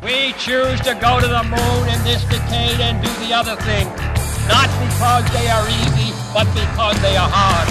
We choose to go to the moon in this decade and do the other thing, not because they are easy, but because they are hard.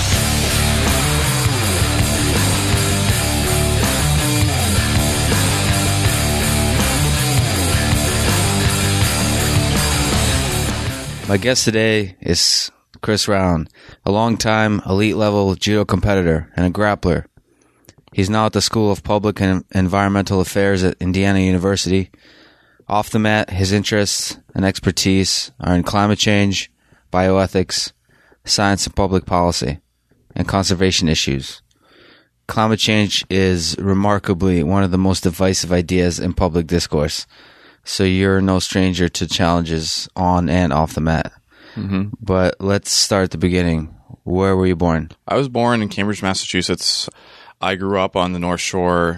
My guest today is Chris Round, a longtime elite-level judo competitor and a grappler. He's now at the School of Public and Environmental Affairs at Indiana University. Off the mat, his interests and expertise are in climate change, bioethics, science and public policy, and conservation issues. Climate change is remarkably one of the most divisive ideas in public discourse, so you're no stranger to challenges on and off the mat. Mm-hmm. But let's start at the beginning. Where were you born? I was born in Cambridge, Massachusetts. I grew up on the North Shore.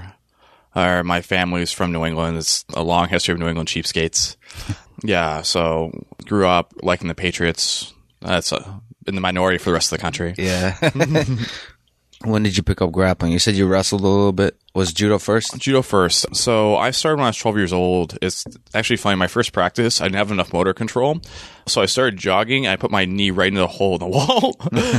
My family's from New England. It's a long history of New England cheapskates. Yeah, so grew up liking the Patriots. That's in the minority for the rest of the country. Yeah. When did you pick up grappling? You said you wrestled a little bit. Was judo first? Judo first. So I started when I was 12 years old. It's actually funny. My first practice, I didn't have enough motor control. So I started jogging. I put my knee right into the hole in the wall.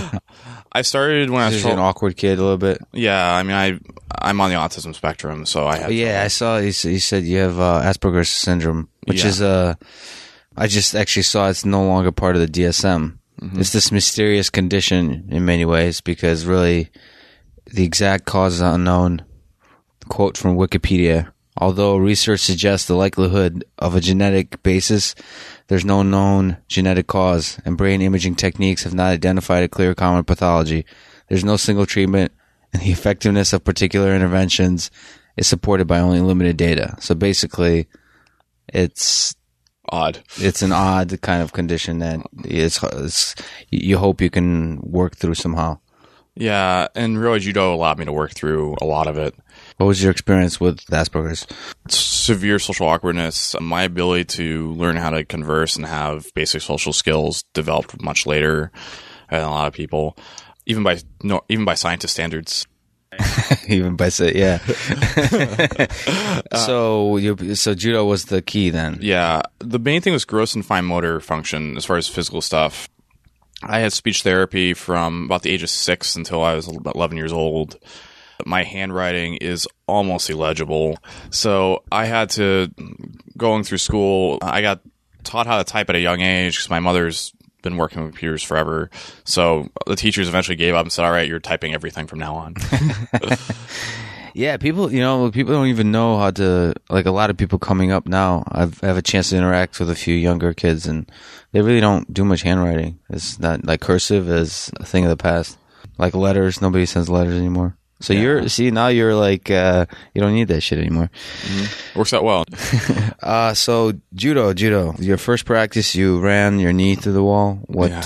I started when I was 12. An awkward kid a little bit. Yeah, I mean, I'm on the autism spectrum, so I have. Yeah, I saw. You said you have Asperger's syndrome, which is I just actually saw it's no longer part of the DSM. Mm-hmm. It's this mysterious condition in many ways because really the exact cause is unknown. Quote from Wikipedia: although research suggests the likelihood of a genetic basis, there's no known genetic cause, and brain imaging techniques have not identified a clear common pathology. There's no single treatment, and the effectiveness of particular interventions is supported by only limited data. So basically, it's odd. It's an odd kind of condition that it's you hope you can work through somehow. Yeah, and really judo allowed me to work through a lot of it. What was your experience with Asperger's? Severe social awkwardness. My ability to learn how to converse and have basic social skills developed much later than a lot of people, even by scientist standards. Even by yeah. So judo was the key then. Yeah, the main thing was gross and fine motor function as far as physical stuff. I had speech therapy from about the age of 6 until I was about 11 years old. My handwriting is almost illegible. So I had to, going through school, I got taught how to type at a young age because my mother's been working with computers forever. So the teachers eventually gave up and said, all right, you're typing everything from now on. Yeah, people don't even know how to, like a lot of people coming up now, I have a chance to interact with a few younger kids and they really don't do much handwriting. It's not like cursive is a thing of the past. Like letters, nobody sends letters anymore. So now you're like, you don't need that shit anymore. Mm-hmm. Works out well. So judo, your first practice, you ran your knee through the wall.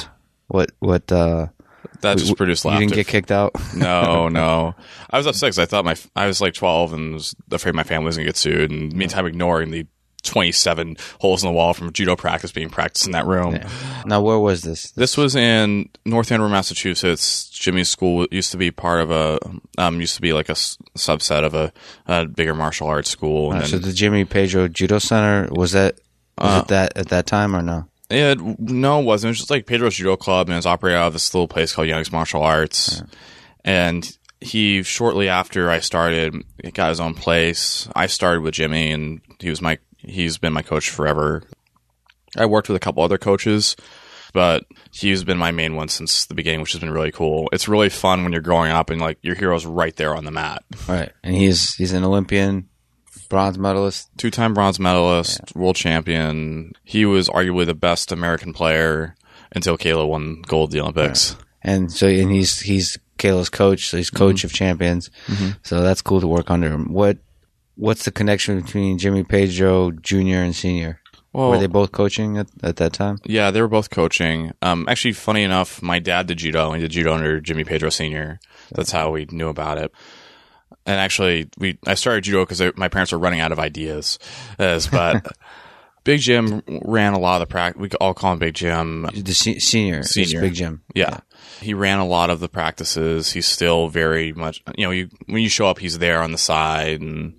That just produced laughter. You didn't get kicked out? No. I was upset because I thought I was like 12 and was afraid my family was going to get sued. And meantime, ignoring the 27 holes in the wall from judo practice being practiced in that room. Yeah. Now, where was this? This was in North Andover, Massachusetts. Jimmy's school used to be part of used to be like a subset of a bigger martial arts school. So the Jimmy Pedro Judo Center, was it that at that time or no? No, it wasn't. It was just like Pedro's Judo Club, and it was operated out of this little place called Young's Martial Arts. Yeah. And he, shortly after I started, got his own place. I started with Jimmy, and he's been my coach forever. I worked with a couple other coaches, but he's been my main one since the beginning, which has been really cool. It's really fun when you're growing up and like your hero's right there on the mat. Right. And he's an Olympian. Bronze medalist. 2-time bronze medalist, world champion. He was arguably the best American player until Kayla won gold at the Olympics. Right. And he's Kayla's coach, so he's coach of champions. Mm-hmm. So that's cool to work under him. What's the connection between Jimmy Pedro Jr. and Sr.? Well, were they both coaching at that time? Yeah, they were both coaching. Actually, funny enough, my dad did judo. He did judo under Jimmy Pedro Sr. That's how we knew about it. And actually, I started judo because my parents were running out of ideas. But Big Jim ran a lot of the practice. We all call him Big Jim. The senior. Big Jim. Yeah. He ran a lot of the practices. He's still very much, when you show up, he's there on the side. And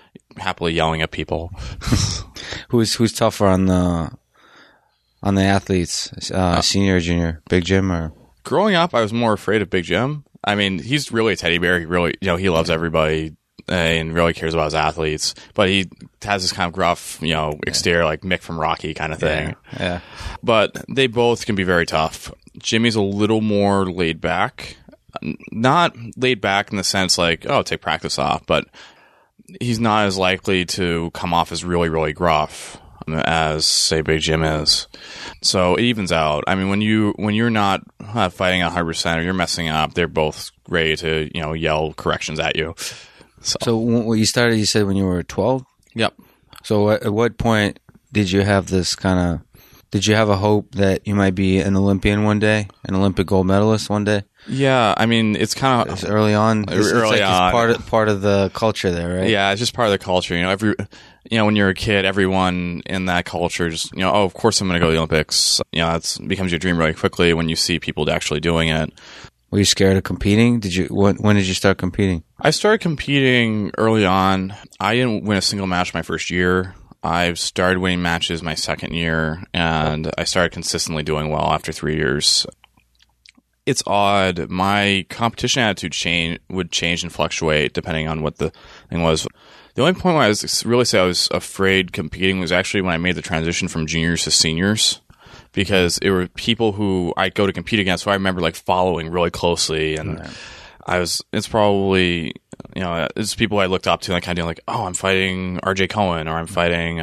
happily yelling at people. Who's tougher on the athletes, senior or junior? Big Jim or? Growing up, I was more afraid of Big Jim. I mean, he's really a teddy bear. He really, he loves everybody and really cares about his athletes. But he has this kind of gruff, exterior, like Mick from Rocky kind of thing. Yeah. But they both can be very tough. Jimmy's a little more laid back. Not laid back in the sense like, oh, take practice off, but he's not as likely to come off as really, really gruff as, say, Big Jim is. So it evens out. I mean, when you're not fighting 100% or you're messing up, they're both ready to, yell corrections at you. So when you started, you said when you were 12? Yep. So at what point did you have this did you have a hope that you might be an Olympian one day, an Olympic gold medalist one day? Yeah, I mean, it's kind of early on. It's part of the culture there, right? Yeah, it's just part of the culture. When you're a kid, everyone in that culture just, oh, of course I'm going to go to the Olympics. It becomes your dream really quickly when you see people actually doing it. Were you scared of competing? When did you start competing? I started competing early on. I didn't win a single match my first year. I started winning matches my second year, and I started consistently doing well after 3 years. It's odd. My competition attitude would change and fluctuate depending on what the thing was. The only point where I was afraid competing was actually when I made the transition from juniors to seniors, because it were people who I'd go to compete against who I remember following really closely, and it's probably, it's people I looked up to and kind of doing oh, I'm fighting RJ Cohen, or I'm fighting,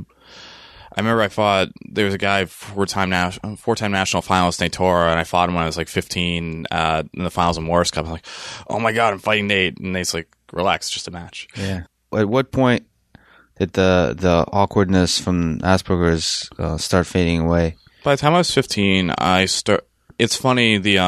I remember I fought, there was a guy, four-time national finalist, Nate Tora, and I fought him when I was 15 in the finals of Morris Cup. I'm like, oh my God, I'm fighting Nate. And Nate's like, relax, it's just a match. Yeah. At what point did the awkwardness from Asperger's start fading away? By the time I was 15, it's funny, the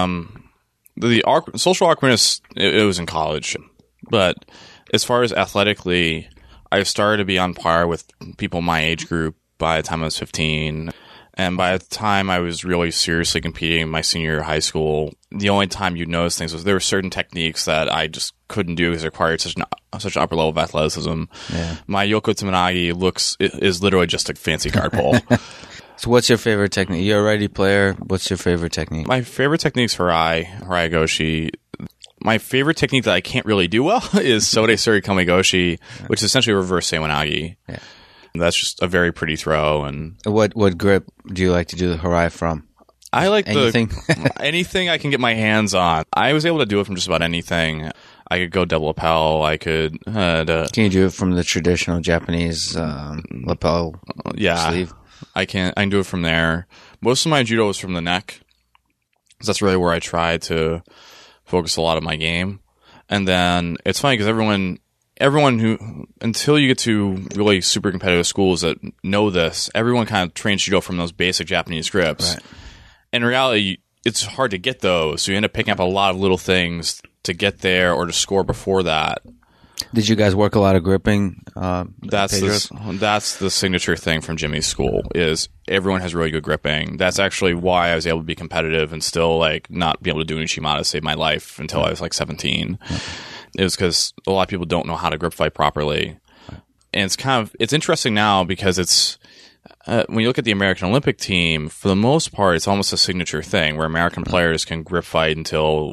social awkwardness, it was in college. But as far as athletically, I started to be on par with people my age group by the time I was 15. And by the time I was really seriously competing in my senior year of high school, the only time you'd notice things was there were certain techniques that I just couldn't do because it required such an upper level of athleticism. Yeah. My Yoko Tamanagi is literally just a fancy card pull. So what's your favorite technique? You're a righty player. What's your favorite technique? My favorite technique is Harai Goshi. My favorite technique that I can't really do well is Sode Suri Komigoshi, which is essentially reverse Seiwanagi. Yeah. That's just a very pretty throw. And what grip do you like to do the Harai from? I like anything. Anything I can get my hands on. I was able to do it from just about anything. I could go double lapel. I could. Can you do it from the traditional Japanese lapel sleeve? I can do it from there. Most of my judo was from the neck. That's really where I try to focus a lot of my game. And then it's funny because everyone who, until you get to really super competitive schools that know this, everyone kind of trains judo from those basic Japanese grips. Right. In reality, it's hard to get those, so you end up picking up a lot of little things to get there or to score before that. Did you guys work a lot of gripping? That's the signature thing from Jimmy's school, is everyone has really good gripping. That's actually why I was able to be competitive and still not be able to do an Uchimata to save my life until I was 17. Yeah. It was because a lot of people don't know how to grip fight properly. And it's interesting now because it's, when you look at the American Olympic team, for the most part, it's almost a signature thing where American players can grip fight until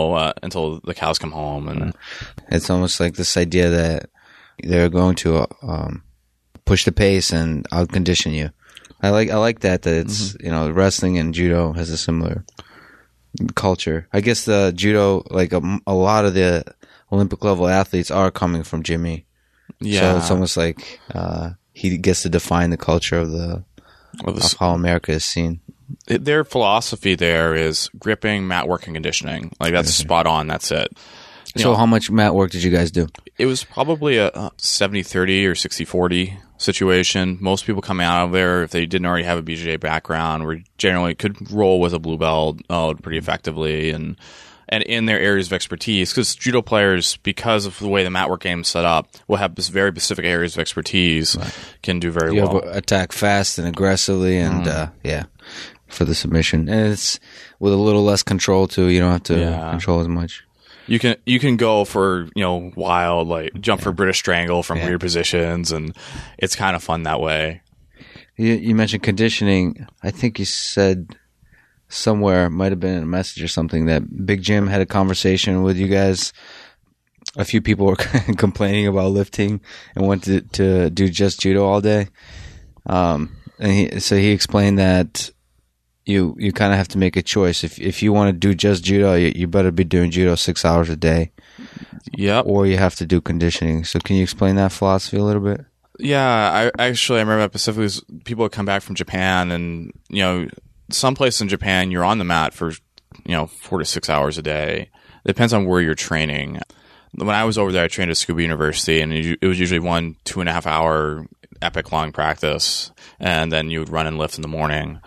the cows come home. And it's almost like this idea that they're going to push the pace and outcondition you. I like that it's, wrestling and judo has a similar culture. I guess the judo, a lot of the Olympic level athletes are coming from Jimmy. Yeah. So it's almost like he gets to define the culture of how America is seen. Their philosophy there is gripping, mat work, and conditioning. That's spot on. That's it. So how much mat work did you guys do? It was probably a 70-30 or 60-40 situation. Most people coming out of there, if they didn't already have a BJJ background, were generally could roll with a blue belt pretty effectively and in their areas of expertise, because judo players, because of the way the mat work game is set up, will have this very specific areas of expertise, can do very well. You attack fast and aggressively, and for the submission. And it's with a little less control, too. You don't have to control as much. You can go for, wild, like jump for British Strangle from weird positions, and it's kind of fun that way. You mentioned conditioning. I think you said somewhere, might have been in a message or something, that Big Jim had a conversation with you guys. A few people were complaining about lifting and wanted to do just judo all day. And he explained that you kind of have to make a choice. If you want to do just judo, you better be doing judo 6 hours a day. Yep. Or you have to do conditioning. So can you explain that philosophy a little bit? Yeah, I remember specifically people would come back from Japan, and some places in Japan you're on the mat for 4 to 6 hours a day. It depends on where you're training. When I was over there, I trained at Scuba University, and it was usually 2.5 hour epic long practice, and then you would run and lift in the morning.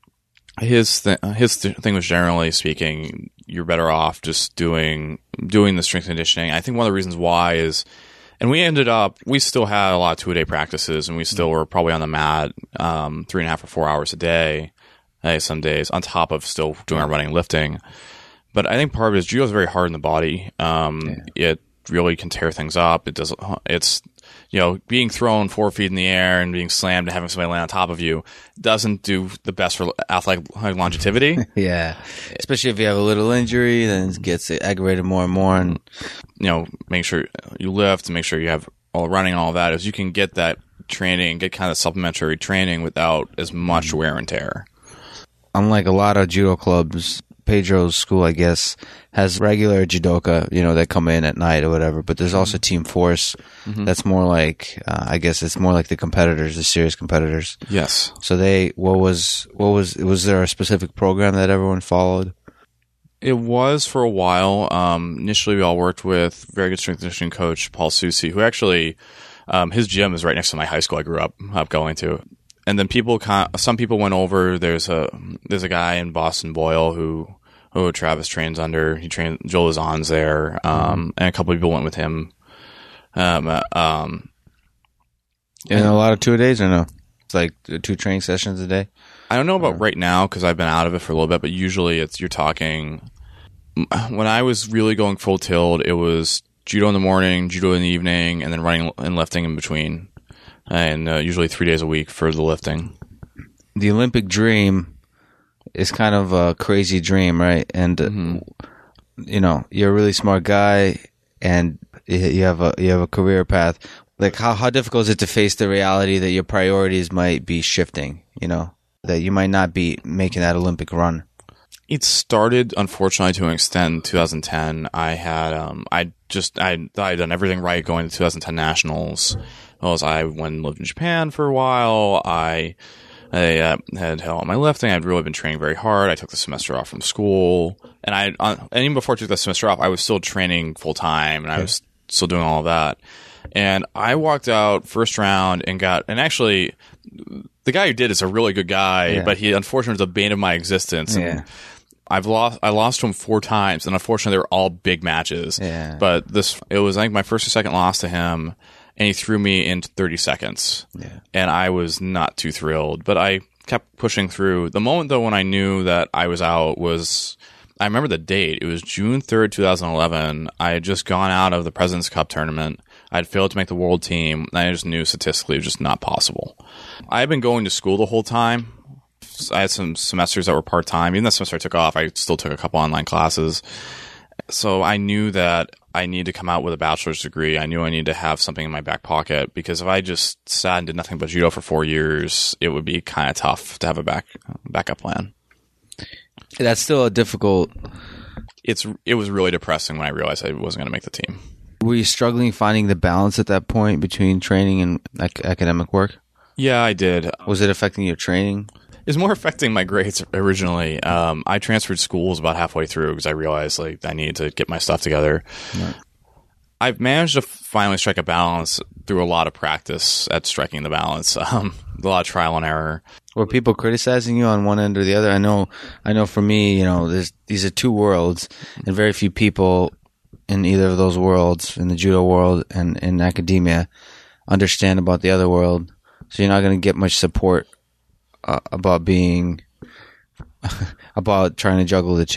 His thing was, generally speaking, you're better off just doing the strength conditioning. I think one of the reasons why is, and we still had a lot of 2-a-day practices, and we still were probably on the mat 3.5 or 4 hours a day, some days, on top of still doing our running and lifting. But I think part of it is judo is very hard in the body. It really can tear things up. It's being thrown 4 feet in the air and being slammed and having somebody land on top of you doesn't do the best for athletic longevity. Yeah. Especially if you have a little injury, then it gets aggravated more and more. And make sure you lift and make sure you have all the running and all that, is you can get that training, get kind of supplementary training without as much wear and tear. Unlike a lot of judo clubs, Pedro's school, I guess, has regular judoka, that come in at night or whatever. But there's also Team Force. That's more like, I guess it's more like the competitors, the serious competitors. Yes. So was there a specific program that everyone followed? It was for a while. Initially, we all worked with very good strength conditioning coach Paul Susi, who actually, his gym is right next to my high school I grew up going to. And then some people went over. There's a guy in Boston, Boyle, who Travis trains under. He trained Joel Lozan's there, and a couple of people went with him. And a lot of 2-a-days or no? It's like 2 training sessions a day. I don't know about right now because I've been out of it for a little bit, but usually you're talking. When I was really going full tilt, it was judo in the morning, judo in the evening, and then running and lifting in between. And usually 3 days a week for the lifting. The Olympic dream is kind of a crazy dream, right? And you're a really smart guy, and you have a career path. Like, how difficult is it to face the reality that your priorities might be shifting? That you might not be making that Olympic run. It started, unfortunately, to an extent in 2010. I had I thought I'd done everything right going to 2010 Nationals. I went and lived in Japan for a while. I had hell on my lifting. I'd really been training very hard. I took the semester off from school, and even before I took the semester off, I was still training full time, and I was still doing all of that. And I walked out first round and actually, the guy who did is a really good guy, but he unfortunately was a bane of my existence. And I lost to him 4 times, and unfortunately, they were all big matches. Yeah. But it was, I think, my first or second loss to him. And he threw me in 30 seconds. Yeah. And I was not too thrilled. But I kept pushing through. The moment, though, when I knew that I was out was, I remember the date. It was June 3rd, 2011. I had just gone out of the President's Cup tournament. I had failed to make the world team. And I just knew statistically it was just not possible. I had been going to school the whole time. I had some semesters that were part-time. Even the semester I took off, I still took a couple online classes. So I knew that I need to come out with a bachelor's degree. I knew I needed to have something in my back pocket, because if I just sat and did nothing but judo for 4 years, it would be kind of tough to have a backup plan. That's still a difficult. It was really depressing when I realized I wasn't going to make the team. Were you struggling finding the balance at that point between training and academic work? Yeah, I did. Was it affecting your training? It's more affecting my grades originally. I transferred schools about halfway through because I realized I needed to get my stuff together. Right. I've managed to finally strike a balance through a lot of practice at striking the balance. A lot of trial and error. Were people criticizing you on one end or the other? I know for me, these are 2 worlds, and very few people in either of those worlds, in the judo world and in academia, understand about the other world. So you're not going to get much support about trying to juggle the 2.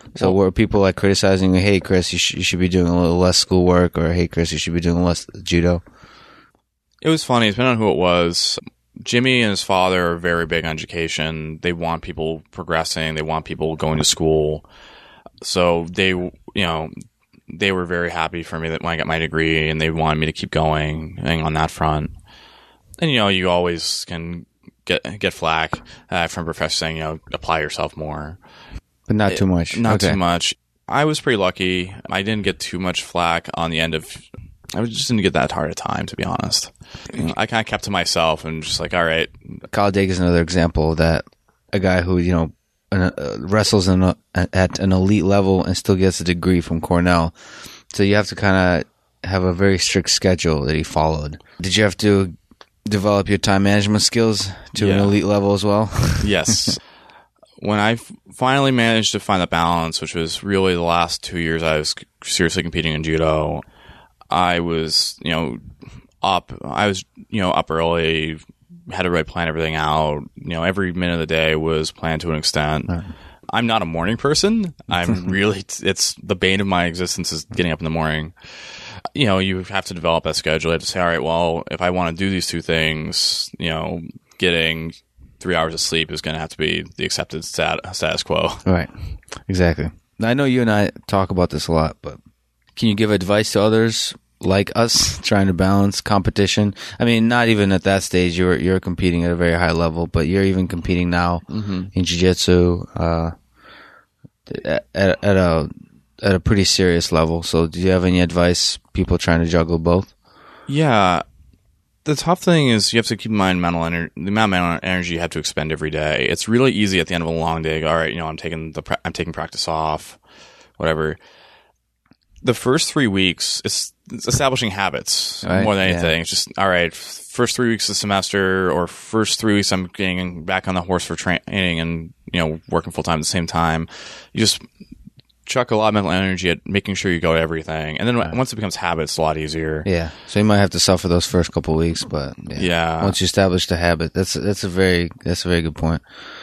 So were people like criticizing you, hey, Chris, you should be doing a little less schoolwork, or hey, Chris, you should be doing less judo? It was funny, depending on who it was. Jimmy and his father are very big on education. They want people progressing. They want people going to school. So they were very happy for me that when I got my degree, and they wanted me to keep going on that front. And, you always can get flack from professors saying, apply yourself more. But not too much. Not too much. I was pretty lucky. I didn't get too much flack on the end of... I just didn't get that hard a time, to be honest. I kind of kept to myself and just like, all right. Kyle Dake is another example of that. A guy who, wrestles at an elite level and still gets a degree from Cornell. So you have to kind of have a very strict schedule that he followed. Did you have to develop your time management skills to an elite level as well? Yes. When I finally managed to find the balance, which was really the last 2 years I was seriously competing in judo, I was, up. I was, up early, had to really plan everything out. Every minute of the day was planned to an extent. Right. I'm not a morning person. I'm really, it's the bane of my existence is getting up in the morning. You have to develop that schedule. You have to say, all right, well, if I want to do these two things, getting 3 hours of sleep is going to have to be the accepted status quo. Right. Exactly. I know you and I talk about this a lot, but can you give advice to others like us trying to balance competition? I mean, not even at that stage. You're competing at a very high level, but you're even competing now in jiu-jitsu at a pretty serious level. So do you have any advice people trying to juggle both? Yeah. The tough thing is you have to keep in mind the amount of mental energy you have to expend every day. It's really easy at the end of a long day. All right, I'm taking practice off, whatever. The first 3 weeks, it's establishing habits more than anything. Yeah. It's just, all right, first 3 weeks of the semester or first 3 weeks I'm getting back on the horse for training and, working full time at the same time. You just chuck a lot of mental energy at making sure you go to everything. And then once it becomes habit, it's a lot easier. Yeah. So you might have to suffer those first couple of weeks, but yeah. Once you establish the habit, that's a very good point.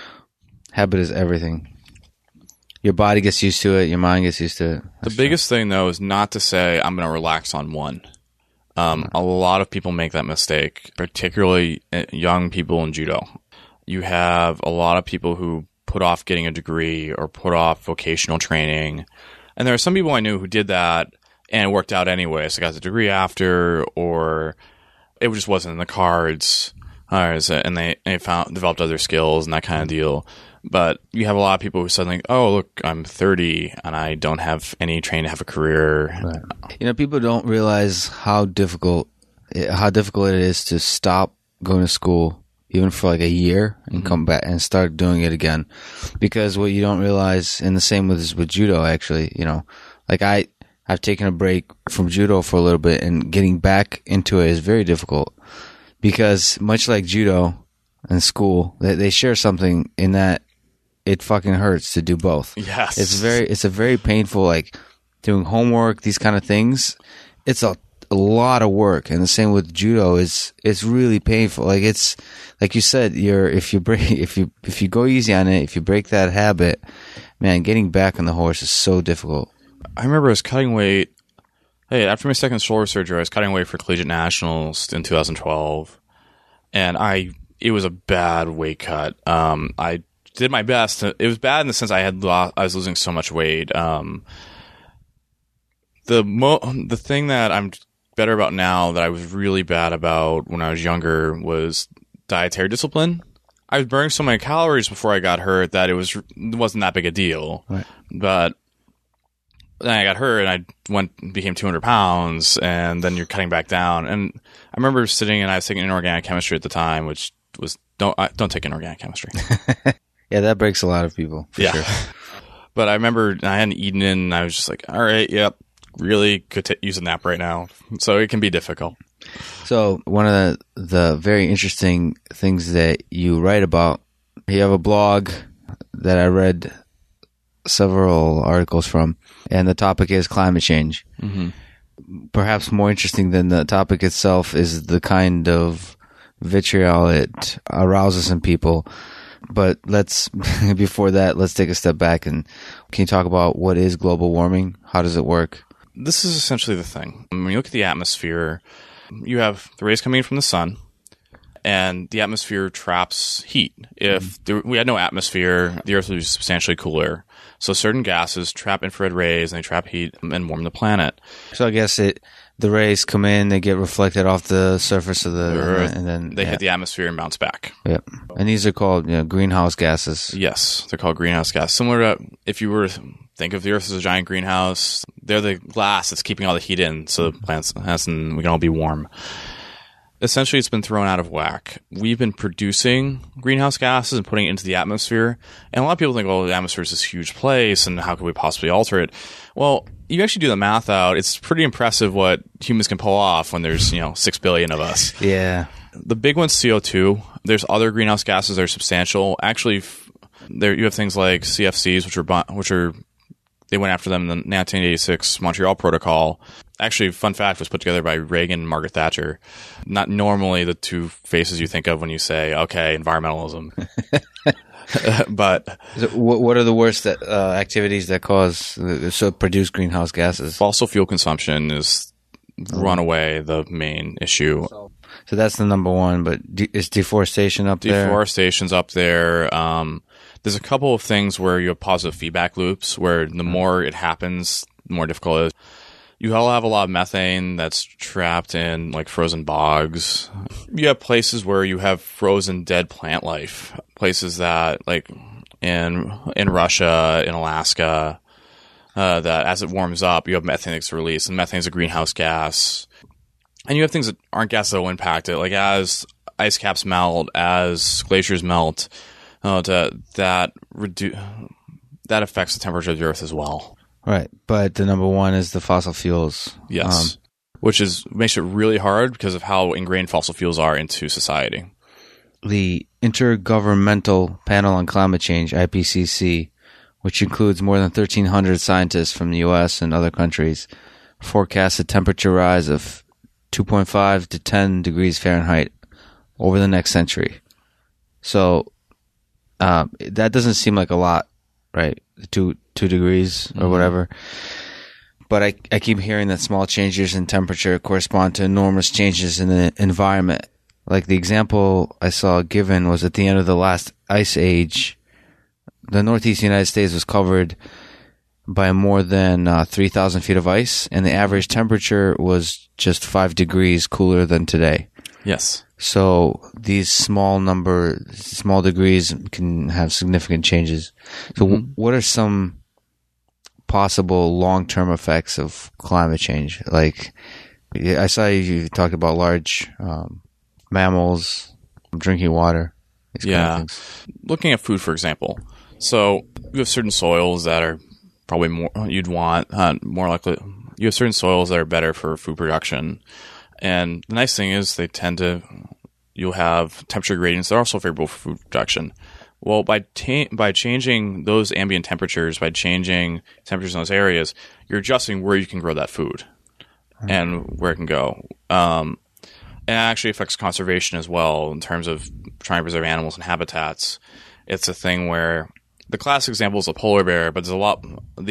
Habit is everything. Your body gets used to it. Your mind gets used to it. The biggest thing, though, is not to say I'm going to relax on one. A lot of people make that mistake, particularly young people in judo. You have a lot of people who put off getting a degree or put off vocational training. And there are some people I knew who did that and it worked out anyway. So got the degree after, or it just wasn't in the cards. And they developed other skills and that kind of deal. But you have a lot of people who suddenly, oh, look, I'm 30 and I don't have any training to have a career. Right. People don't realize how difficult it is to stop going to school even for like a year and come back and start doing it again. Because what you don't realize, and the same with judo actually, like I've taken a break from judo for a little bit, and getting back into it is very difficult. Because much like judo and school, they share something in that it fucking hurts to do both. Yes. It's a very painful, like doing homework, these kind of things. It's a lot of work. And the same with judo it's really painful. Like it's, like you said, if you go easy on it, if you break that habit, man, getting back on the horse is so difficult. I remember I was cutting weight. Hey, after my second shoulder surgery, I was cutting weight for collegiate nationals in 2012. And it was a bad weight cut. I did my best. It was bad in the sense I was losing so much weight. The thing that I'm better about now that I was really bad about when I was younger was dietary discipline. I was burning so many calories before I got hurt that it wasn't that big a deal. Right. But then I got hurt and I became 200 pounds, and then you're cutting back down. And I remember sitting and I was taking inorganic chemistry at the time, which was don't take inorganic chemistry. Yeah, that breaks a lot of people. For sure. But I remember I hadn't eaten it, and I was just like, all right, yep, really could use a nap right now. So it can be difficult. So one of the very interesting things that you write about, you have a blog that I read several articles from, and the topic is climate change. Mm-hmm. Perhaps more interesting than the topic itself is the kind of vitriol it arouses in people. But before that, let's take a step back and can you talk about what is global warming? How does it work? This is essentially the thing. When you look at the atmosphere, you have the rays coming in from the sun, and the atmosphere traps heat. If we had no atmosphere, the Earth would be substantially cooler. So certain gases trap infrared rays, and they trap heat and warm the planet. So I guess the rays come in, they get reflected off the surface of the Earth, and then they hit the atmosphere and bounce back. Yep. And these are called greenhouse gases. Yes, they're called greenhouse gases. Similar to if you were to think of the Earth as a giant greenhouse, they're the glass that's keeping all the heat in, so the plants and we can all be warm. Essentially, it's been thrown out of whack. We've been producing greenhouse gases and putting it into the atmosphere. And a lot of people think, the atmosphere is this huge place, and how could we possibly alter it? Well, you actually do the math out. It's pretty impressive what humans can pull off when there's, 6 billion of us. Yeah. The big one's CO2. There's other greenhouse gases that are substantial. Actually, you have things like CFCs, which are they went after them in the 1986 Montreal Protocol. Actually, fun fact, was put together by Reagan and Margaret Thatcher. Not normally the two faces you think of when you say, okay, environmentalism. But what are the worst activities that produce greenhouse gases? Fossil fuel consumption is runaway the main issue. So that's the number one, but is deforestation up there? Deforestation's up there. There's a couple of things where you have positive feedback loops where the more it happens, the more difficult it is. You all have a lot of methane that's trapped in like frozen bogs. You have places where you have frozen dead plant life. Places that like in Russia, in Alaska, that as it warms up, you have methane that's released, and methane is a greenhouse gas. And you have things that aren't gases that will impact it, like as ice caps melt, as glaciers melt, that affects the temperature of the Earth as well. Right, but the number one is the fossil fuels. Yes, which makes it really hard because of how ingrained fossil fuels are into society. The Intergovernmental Panel on Climate Change, IPCC, which includes more than 1,300 scientists from the U.S. and other countries, forecasts a temperature rise of 2.5 to 10 degrees Fahrenheit over the next century. So that doesn't seem like a lot, right? 2 degrees or whatever. But I keep hearing that small changes in temperature correspond to enormous changes in the environment. Like the example I saw given was at the end of the last ice age, the Northeast United States was covered by more than 3,000 feet of ice, and the average temperature was just 5 degrees cooler than today. Yes. So these small degrees can have significant changes. So what are some possible long-term effects of climate change? Like, I saw you talked about large mammals, drinking water. These kind of things. Looking at food, for example. So you have certain soils that are probably more you'd want, more likely. You have certain soils that are better for food production. And the nice thing is you'll have temperature gradients that are also favorable for food production. Well, by changing those ambient temperatures, by changing temperatures in those areas, you're adjusting where you can grow that food and where it can go. And it actually affects conservation as well in terms of trying to preserve animals and habitats. It's a thing where the classic example is a polar bear, but there's a lot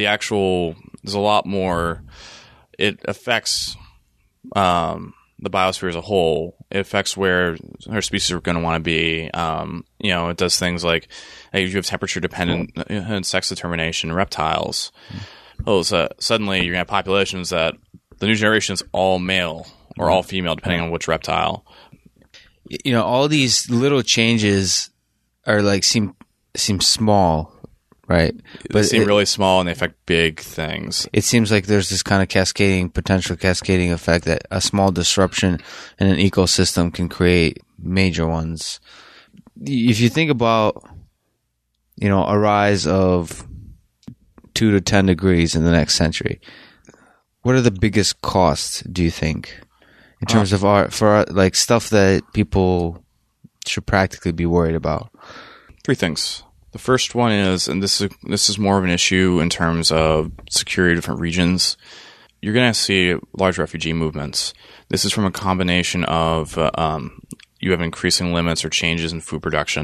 more. It affects the biosphere as a whole. It affects where our species are going to want to be. It does things like you have temperature-dependent and sex determination in reptiles. So suddenly you're going to have populations that the new generation is all male or all female, depending on which reptile. All these little changes are seem small, right? They seem really small, and they affect big things. It seems like there's this kind of potential cascading effect that a small disruption in an ecosystem can create major ones. If you think about, a rise of 2 to 10 degrees in the next century, what are the biggest costs, do you think, in terms of stuff that people should practically be worried about? 3 things. The first one is, and this is more of an issue in terms of security of different regions, you're going to see large refugee movements. This is from a combination of you have increasing limits or changes in food production.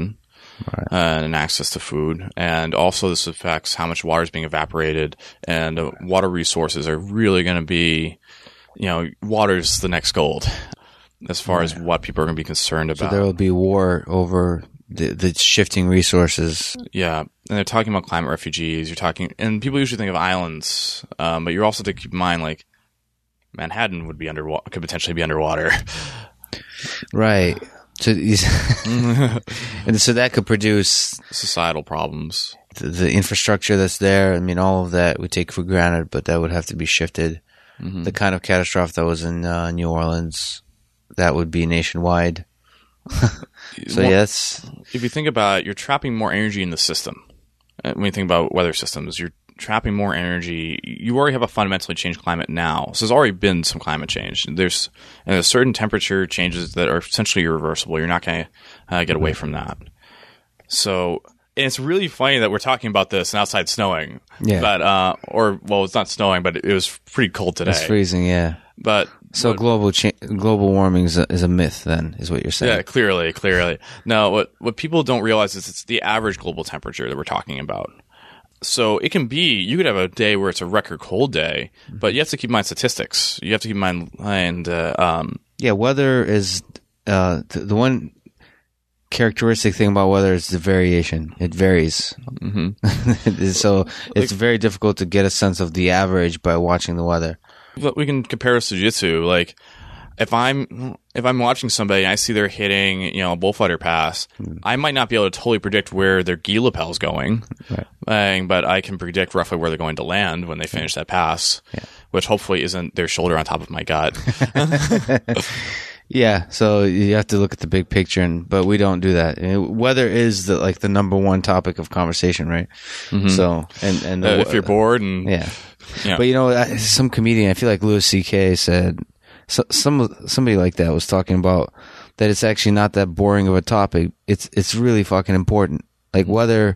and access to food. And also this affects how much water is being evaporated, and water resources are really going to be, water is the next gold as far as what people are going to be concerned about. So there will be war over the shifting resources. Yeah. And they're talking about climate refugees. And people usually think of islands, but you're also to keep in mind, like, Manhattan could potentially be underwater. Right. So, and so that could produce societal problems. The infrastructure that's there. I mean, all of that we take for granted, but that would have to be shifted. Mm-hmm. The kind of catastrophe that was in New Orleans, that would be nationwide. So yes, if you think about it, you're trapping more energy in the system. When you think about weather systems, you're trapping more energy. You already have a fundamentally changed climate now. So there's already been some climate change. There's certain temperature changes that are essentially irreversible. You're not going to get away from that. So, and it's really funny that we're talking about this and outside snowing. Yeah. But, it's not snowing, but it was pretty cold today. It's freezing, yeah. But so global warming is a myth, then, is what you're saying. Yeah, clearly. No, what people don't realize is it's the average global temperature that we're talking about. So you could have a day where it's a record cold day, but you have to keep in mind statistics. You have to keep in mind, weather is, the one characteristic thing about weather is the variation. It varies. Mm-hmm. So it's very difficult to get a sense of the average by watching the weather. But we can compare this to jiu-jitsu. Like, if I'm watching somebody and I see they're hitting, a bullfighter pass, I might not be able to totally predict where their gi lapel's going, right. But I can predict roughly where they're going to land when they finish that pass, which hopefully isn't their shoulder on top of my gut. Yeah, so you have to look at the big picture, but we don't do that. Weather is the number one topic of conversation, right? Mm-hmm. So, and if you're bored and but some comedian, I feel like Louis C.K. said. Somebody like that was talking about that it's actually not that boring of a topic. It's really fucking important. Like whether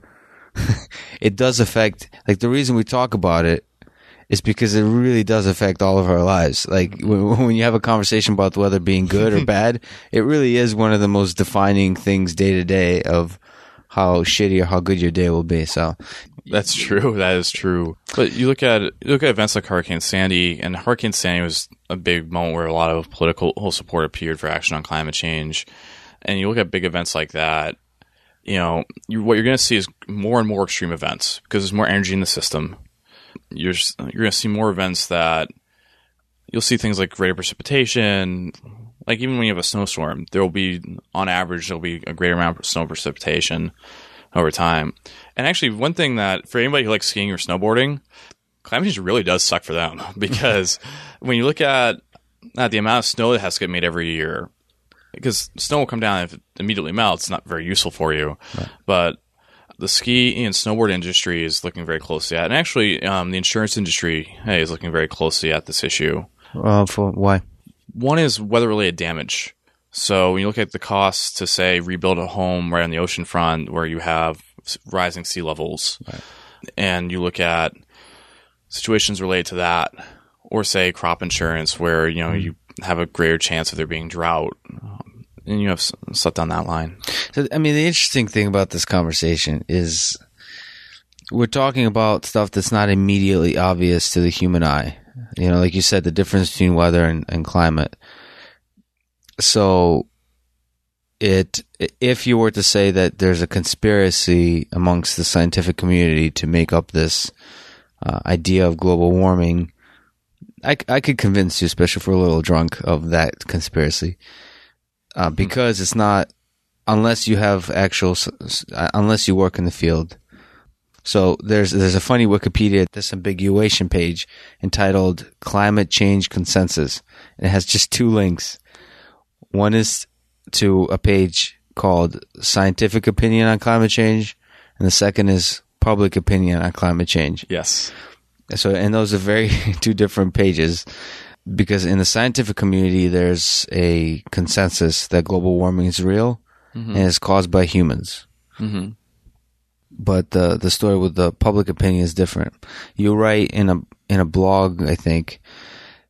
it does affect, like the reason we talk about it is because it really does affect all of our lives. Like when you have a conversation about the weather being good or bad, it really is one of the most defining things day to day of how shitty or how good your day will be. So that's true. That is true. But you look at events like Hurricane Sandy, and Hurricane Sandy was a big moment where a lot of political support appeared for action on climate change. And you look at big events like that, what you're going to see is more and more extreme events because there's more energy in the system. You're going to see more events that you'll see things like greater precipitation. Like even when you have a snowstorm, on average, there'll be a greater amount of snow precipitation over time. And actually, one thing that for anybody who likes skiing or snowboarding, climate change really does suck for them because when you look at the amount of snow that has to get made every year, because snow will come down if it immediately melts, it's not very useful for you. Right. But the ski and snowboard industry is looking very closely at, and actually, the insurance industry is looking very closely at this issue. For why? One is weather-related damage. So when you look at the costs to, say, rebuild a home right on the ocean front where you have rising sea levels, right. And you look at situations related to that, or say crop insurance where, you have a greater chance of there being drought, and you have stuff down that line. So, I mean, the interesting thing about this conversation is we're talking about stuff that's not immediately obvious to the human eye. Like you said, the difference between weather and climate. So if you were to say that there's a conspiracy amongst the scientific community to make up this idea of global warming, I could convince you, especially if we're a little drunk, of that conspiracy. Because it's not, unless you have unless you work in the field. So there's a funny Wikipedia disambiguation page entitled Climate Change Consensus. And it has just two links. One is to a page called Scientific Opinion on Climate Change, and the second is Public Opinion on Climate Change. Yes. So, and those are two different pages, because in the scientific community, there's a consensus that global warming is real and is caused by humans. Mm-hmm. But the story with the public opinion is different. You write in a blog, I think,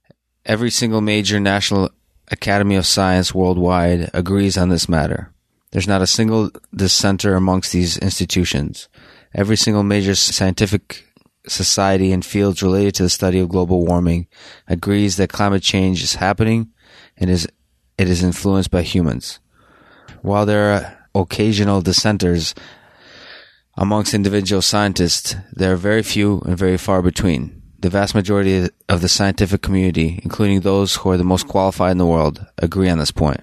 every single major national Academy of Science worldwide agrees on this matter. There's not a single dissenter amongst these institutions. Every single major scientific society in fields related to the study of global warming agrees that climate change is happening and it is influenced by humans. While there are occasional dissenters amongst individual scientists, there are very few and very far between. The vast majority of the scientific community, including those who are the most qualified in the world, agree on this point.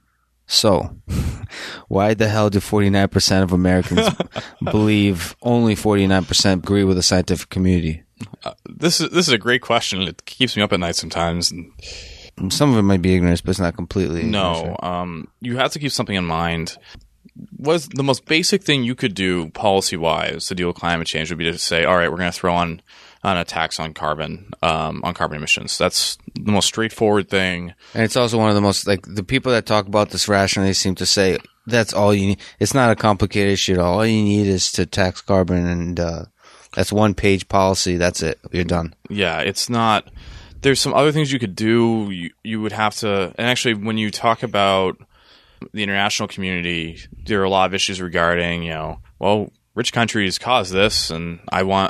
So, why the hell do 49% of Americans believe only 49% agree with the scientific community? This is a great question. It keeps me up at night sometimes. Some of it might be ignorance, but it's not completely. No, you have to keep something in mind. What's the most basic thing you could do policy-wise to deal with climate change would be to say, all right, we're going to throw on a tax on carbon emissions. That's the most straightforward thing. And it's also one of the most, like, the people that talk about this rationally seem to say that's all you need. It's not a complicated issue at all. All you need is to tax carbon, and that's one-page policy. That's it. You're done. Yeah, it's not. There's some other things you could do. You would have to, and actually, when you talk about the international community, there are a lot of issues regarding, well, rich countries cause this, and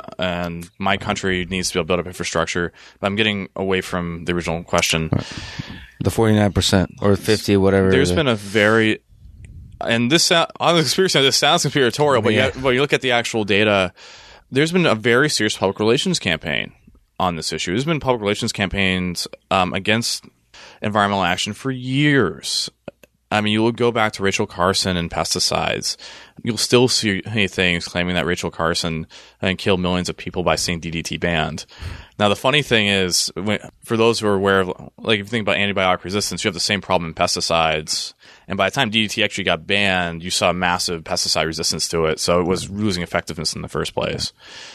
my country needs to be able to build up infrastructure. But I'm getting away from the original question. The 49% or 50%, whatever. There's been a very, and this on the experience, this sounds conspiratorial, but yeah. When you look at the actual data, there's been a very serious public relations campaign on this issue. There's been public relations campaigns against environmental action for years. I mean, you will go back to Rachel Carson and pesticides. You'll still see things claiming that Rachel Carson killed millions of people by seeing DDT banned. Now, the funny thing is, for those who are aware of, like, if you think about antibiotic resistance, you have the same problem in pesticides. And by the time DDT actually got banned, you saw massive pesticide resistance to it. So it was losing effectiveness in the first place.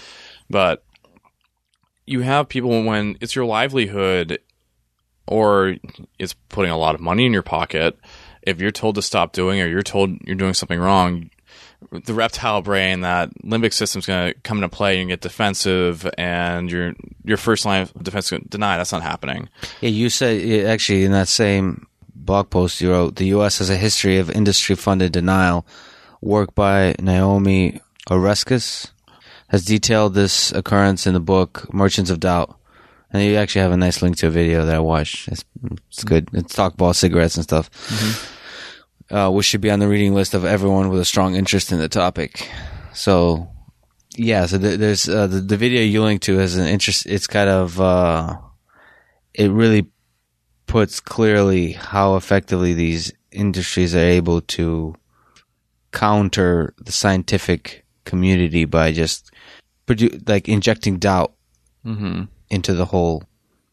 But you have people, when it's your livelihood or it's putting a lot of money in your pocket, if you're told to stop doing, or you're told you're doing something wrong, the reptile brain, that limbic system's going to come into play and get defensive, and your first line of defense is going to deny. That's not happening. Yeah, you said, actually, in that same blog post you wrote, the U.S. has a history of industry-funded denial. Work by Naomi Oreskes has detailed this occurrence in the book Merchants of Doubt. And you actually have a nice link to a video that I watched. It's good. It's talk about cigarettes and stuff. Mm-hmm. Which should be on the reading list of everyone with a strong interest in the topic. So, yeah. So there's the video you link to has an interest. It's kind of it really puts clearly how effectively these industries are able to counter the scientific community by just injecting doubt. Mm-hmm. Into the whole,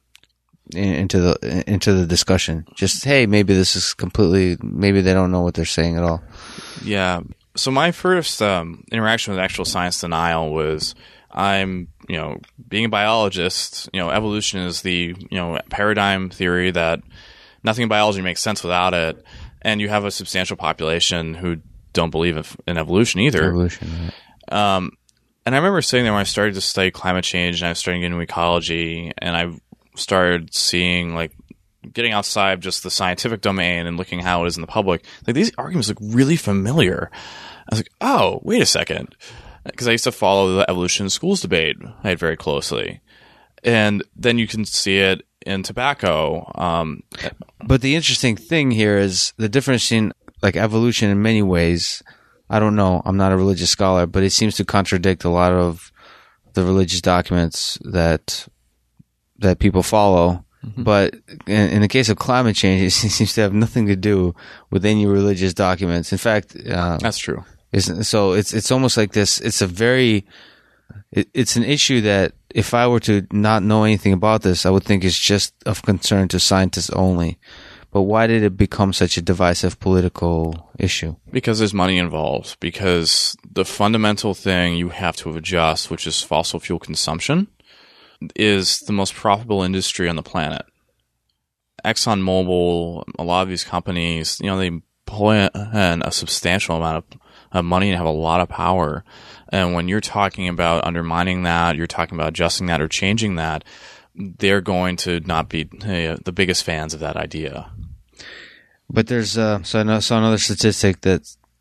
into the discussion. Just, hey, maybe this is maybe they don't know what they're saying at all. Yeah. So my first interaction with actual science denial was, being a biologist, evolution is the, paradigm theory that nothing in biology makes sense without it. And you have a substantial population who don't believe in evolution either. Evolution, right. And I remember sitting there when I started to study climate change, and I was starting to get into ecology, and I started seeing, getting outside of just the scientific domain and looking how it is in the public. These arguments look really familiar. I was like, oh, wait a second. Because I used to follow the evolution in schools debate very closely. And then you can see it in tobacco. But the interesting thing here is the difference in, evolution in many ways. I don't know. I'm not a religious scholar, but it seems to contradict a lot of the religious documents that people follow. Mm-hmm. But in the case of climate change, it seems to have nothing to do with any religious documents. In fact, that's true. So it's almost like this. It's it's an issue that if I were to not know anything about this, I would think it's just of concern to scientists only. But why did it become such a divisive political issue? Because there's money involved. Because the fundamental thing you have to adjust, which is fossil fuel consumption, is the most profitable industry on the planet. ExxonMobil, a lot of these companies, they pull in a substantial amount of money and have a lot of power. And when you're talking about undermining that, you're talking about adjusting that or changing that, they're going to not be the biggest fans of that idea. But there's so another statistic that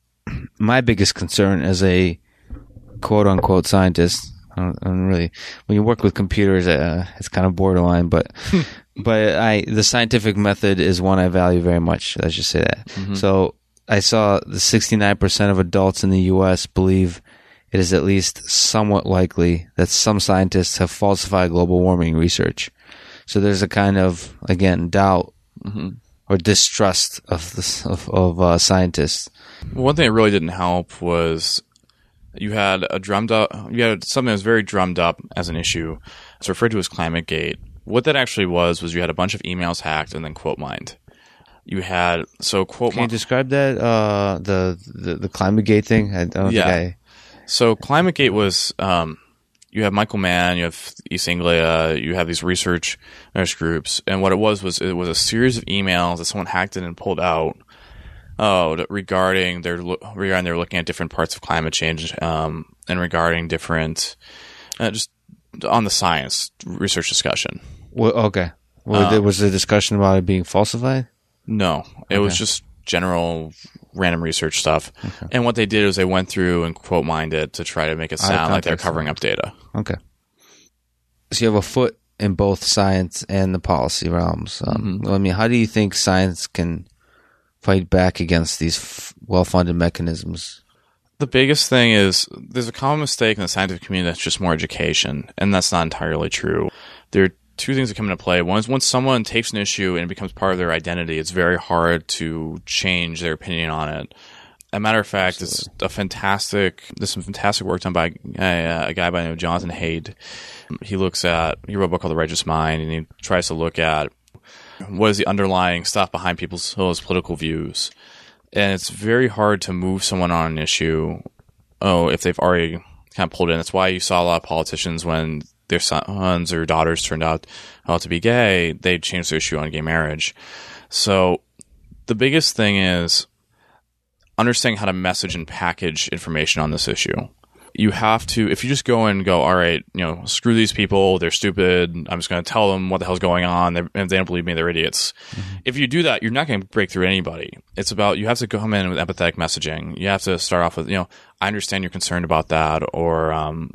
my biggest concern as a quote-unquote scientist, I don't really, when you work with computers, it's kind of borderline, but the scientific method is one I value very much. Let's just say that. Mm-hmm. So I saw the 69% of adults in the U.S. believe it is at least somewhat likely that some scientists have falsified global warming research. So there's a kind of, again, doubt or distrust of scientists. One thing that really didn't help was you had something that was very drummed up as an issue. It's referred to as ClimateGate. What that actually was you had a bunch of emails hacked and then quote mined. You had Can you describe that? The ClimateGate thing? I don't think So ClimateGate was you have Michael Mann, you have East Anglia, you have these research groups, and what it was a series of emails that someone hacked in and pulled out. Regarding they're looking at different parts of climate change, and regarding different, just on the science research discussion. Well, okay. Was the discussion about it being falsified? No, it was just general random research stuff. Okay. And what they did is they went through and quote mined it to try to make it sound like they're covering up data. Okay. So you have a foot in both science and the policy realms. I mean, how do you think science can fight back against these well-funded mechanisms? The biggest thing is there's a common mistake in the scientific community that's just more education, and that's not entirely true. There are two things that come into play. One is once someone takes an issue and it becomes part of their identity, it's very hard to change their opinion on it. As a matter of fact, there's some fantastic work done by a guy by the name of Jonathan Haidt. He wrote a book called The Righteous Mind, and he tries to look at what is the underlying stuff behind people's political views. And it's very hard to move someone on an issue, if they've already kind of pulled in. That's why you saw a lot of politicians when their sons or daughters turned out to be gay, they changed their issue on gay marriage. So the biggest thing is understanding how to message and package information on this issue. You have to, if you just go and go, all right, screw these people, they're stupid, I'm just going to tell them what the hell's going on, if they don't believe me, they're idiots. Mm-hmm. If you do that, you're not going to break through anybody. It's about, you have to come in with empathetic messaging. You have to start off with, I understand you're concerned about that, or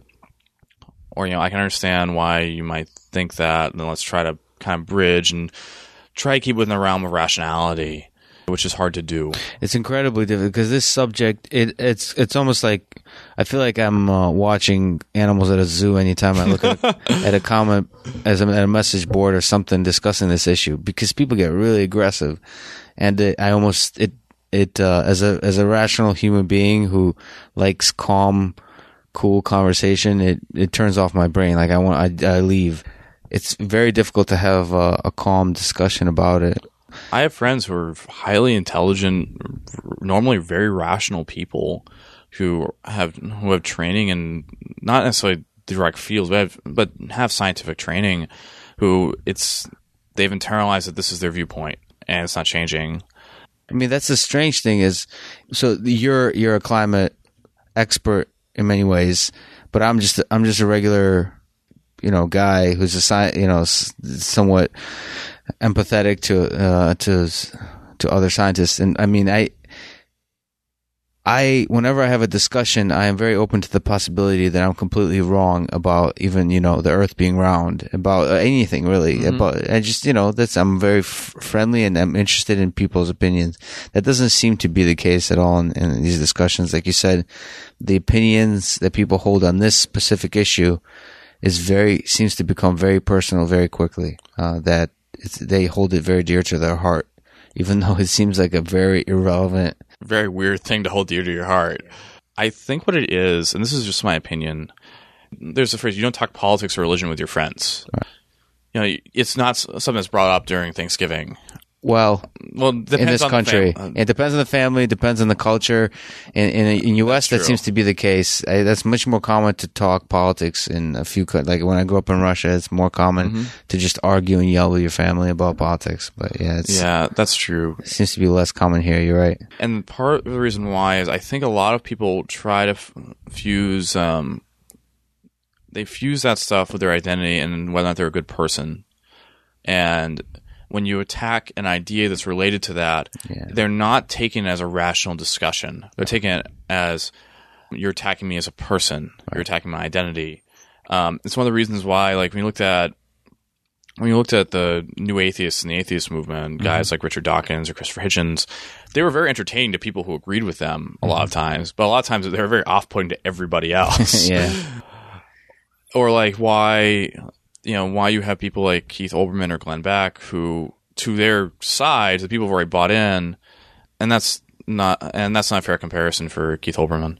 I can understand why you might think that, and then let's try to kind of bridge and try to keep within the realm of rationality, which is hard to do. It's incredibly difficult because this subject, it's almost like I feel like I'm watching animals at a zoo anytime I look at a comment at a message board or something discussing this issue, because people get really aggressive, and as a rational human being who likes calm, cool conversation, it turns off my brain. Like I leave. It's very difficult to have a calm discussion about it. I have friends who are highly intelligent, normally very rational people who have training in not necessarily direct fields, but have scientific training, they've internalized that this is their viewpoint and it's not changing. I mean, that's the strange thing is, so you're a climate expert in many ways, but I'm just a regular, guy who's somewhat empathetic to other scientists. And I mean, I whenever I have a discussion, I am very open to the possibility that I'm completely wrong about even, the earth being round, about anything really. Mm-hmm. I'm very friendly and I'm interested in people's opinions. That doesn't seem to be the case at all in these discussions. Like you said, the opinions that people hold on this specific issue seems to become very personal very quickly. That they hold it very dear to their heart, even though it seems like a very irrelevant, very weird thing to hold dear to your heart. I think what it is, and this is just my opinion, there's a phrase, you don't talk politics or religion with your friends. Right. It's not something that's brought up during Thanksgiving. Well, in this country, it depends on the family, it depends on the culture. In U.S., that seems to be the case. That's much more common to talk politics in a few, like when I grew up in Russia, it's more common to just argue and yell with your family about politics. But yeah, that's true. It seems to be less common here. You're right. And part of the reason why is I think a lot of people try to fuse that stuff with their identity and whether or not they're a good person. And when you attack an idea that's related to that, they're not taking it as a rational discussion. They're taking it as you're attacking me as a person. You're attacking my identity. It's one of the reasons why, like, when you looked at the new atheists and the atheist movement, guys like Richard Dawkins or Christopher Hitchens, they were very entertaining to people who agreed with them a lot of times, but a lot of times they were very off-putting to everybody else. Or like why you have people like Keith Olbermann or Glenn Beck who, to their side, the people have already bought in, and that's not a fair comparison for Keith Olbermann.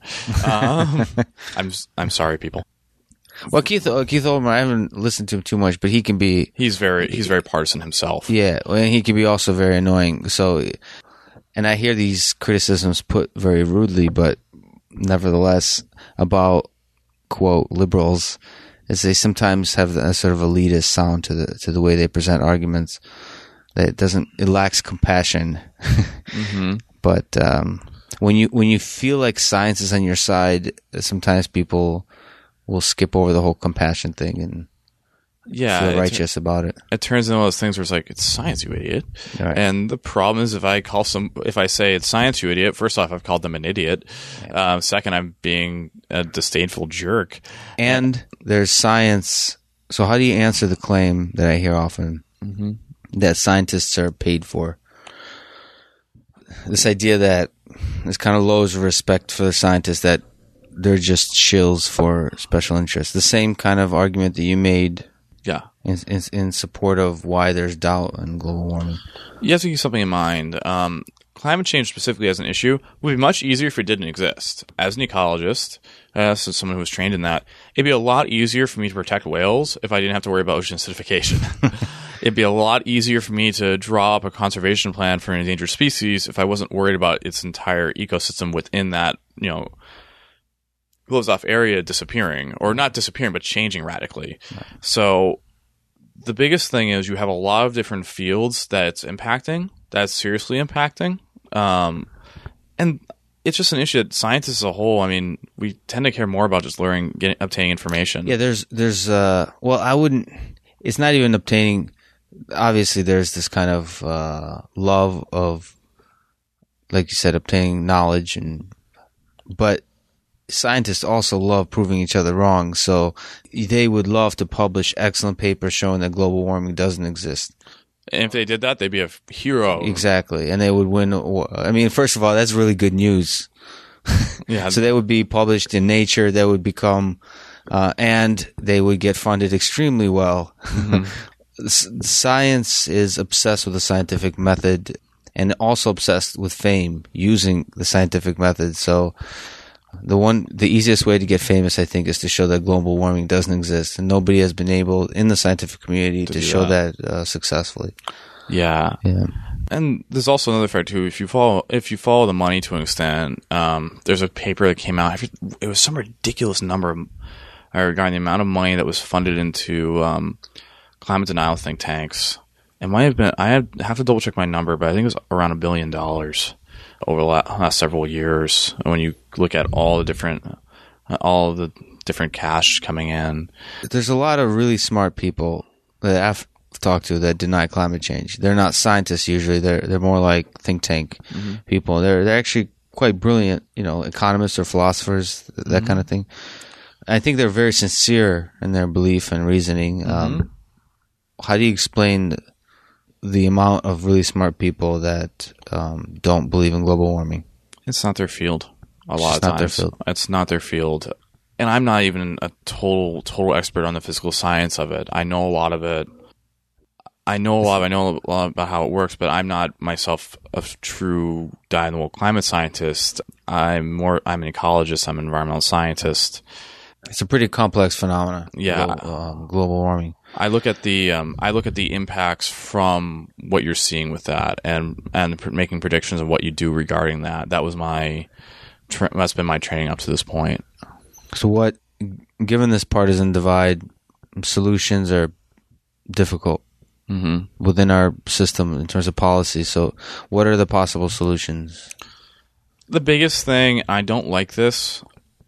I'm sorry, people. Well, Keith Olbermann, I haven't listened to him too much, but he can be... He's very partisan himself. Yeah, and he can be also very annoying. So, and I hear these criticisms put very rudely, but nevertheless, about, quote, liberals, is they sometimes have a sort of elitist sound to the way they present arguments. That it lacks compassion. But when you feel like science is on your side, sometimes people will skip over the whole compassion thing and feel righteous about it. It turns into one of those things where it's like, it's science, you idiot. Right. And the problem is if I say it's science, you idiot, first off, I've called them an idiot. Second, I'm being a disdainful jerk. And there's science. So how do you answer the claim that I hear often that scientists are paid for? This idea that there's kind of lows of respect for the scientists, that they're just shills for special interests. The same kind of argument that you made in support of why there's doubt in global warming. You have to keep something in mind. Climate change specifically as an issue would be much easier if it didn't exist. As an ecologist, as someone who was trained in that, it'd be a lot easier for me to protect whales if I didn't have to worry about ocean acidification. It'd be a lot easier for me to draw up a conservation plan for an endangered species if I wasn't worried about its entire ecosystem within that, closed off area disappearing, or not disappearing, but changing radically. Right. So the biggest thing is you have a lot of different fields that's seriously impacting. And it's just an issue that scientists as a whole, I mean, we tend to care more about just obtaining information. Yeah, it's not even obtaining. Obviously, there's this kind of love of, like you said, obtaining knowledge, but scientists also love proving each other wrong. So they would love to publish excellent papers showing that global warming doesn't exist. And if they did that, they'd be a hero. Exactly, and they would win. I mean, first of all, that's really good news. Yeah. So they would be published in Nature. They would become, and they would get funded extremely well. Science is obsessed with the scientific method and also obsessed with fame using the scientific method. So the easiest way to get famous, I think, is to show that global warming doesn't exist, and nobody has been able in the scientific community to show that successfully. Yeah. And there's also another fact too. If you follow the money to an extent, there's a paper that came out. It was some ridiculous number regarding the amount of money that was funded into climate denial think tanks. It might have been. I have to double check my number, but I think it was around $1 billion over the last several years. When you look at all the different cash coming in, there's a lot of really smart people that I've talked to that deny climate change. They're not scientists usually. They're more like think tank people. They're actually quite brilliant, economists or philosophers, that kind of thing. I think they're very sincere in their belief and reasoning. How do you explain the amount of really smart people that don't believe in global warming? It's not their field. A lot of times, it's not their field. And I'm not even a total expert on the physical science of it. I know a lot of it. I know a lot about how it works, but I'm not myself a true dyed-in-the-wool climate scientist. I'm an ecologist. I'm an environmental scientist. It's a pretty complex phenomenon. Yeah, global warming. I look at the impacts from what you're seeing with that, and making predictions of what you do regarding that. That was that's been my training up to this point. So, given this partisan divide, solutions are difficult within our system in terms of policy. So, what are the possible solutions? The biggest thing, I don't like this.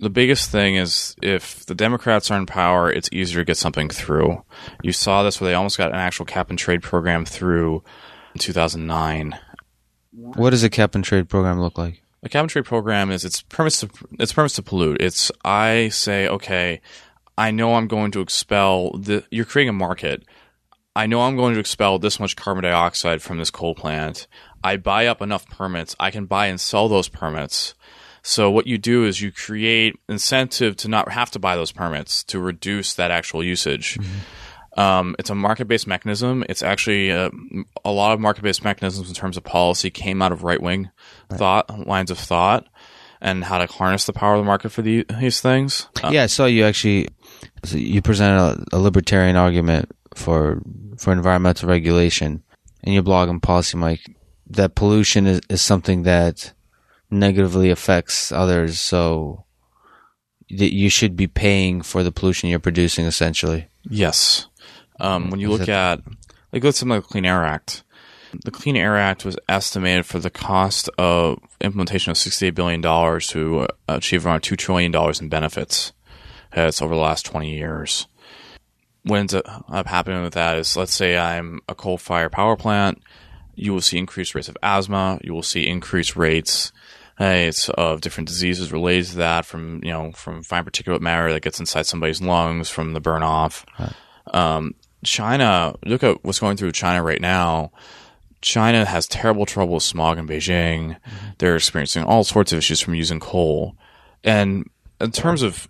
The biggest thing is if the Democrats are in power, it's easier to get something through. You saw this where they almost got an actual cap-and-trade program through in 2009. What does a cap-and-trade program look like? A cap-and-trade program is it's permits to pollute. It's I say, okay, I know I'm going to expel you're creating a market. I know I'm going to expel this much carbon dioxide from this coal plant. I buy up enough permits. I can buy and sell those permits. So what you do is you create incentive to not have to buy those permits to reduce that actual usage. Mm-hmm. It's a market-based mechanism. It's actually a lot of market-based mechanisms in terms of policy came out of right-wing lines of thought and how to harness the power of the market for these things. Yeah, I saw you presented a libertarian argument for environmental regulation in your blog on Policy Mike, that pollution is something that negatively affects others, so that you should be paying for the pollution you're producing, essentially. Yes. When you look at, let's something like the Clean Air Act. The Clean Air Act was estimated for the cost of implementation of $68 billion to achieve around $2 trillion in benefits. It's over the last 20 years. What ends up happening with that is, let's say I'm a coal-fired power plant, you will see increased rates of asthma, you will see increased rates of different diseases related to that, from fine particulate matter that gets inside somebody's lungs from the burn off. Right. China, look at what's going through China right now. China has terrible trouble with smog in Beijing. Mm-hmm. They're experiencing all sorts of issues from using coal. And in terms of